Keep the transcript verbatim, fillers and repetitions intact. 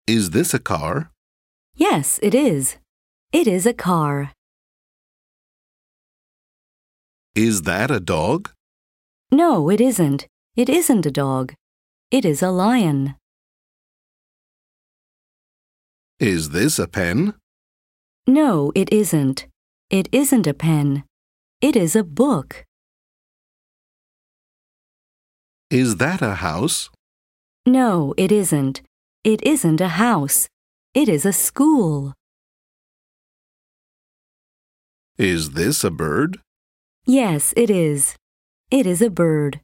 Is this a car? Yes, it is. It is a car. Is that a dog? No, it isn't. It isn't a dog. It is a lion. Is this a pen? No, it isn't. It isn't a pen. It is a book. Is that a house? No, it isn't. It isn't a house. It is a school. Is this a bird? Yes, it is. It is a bird.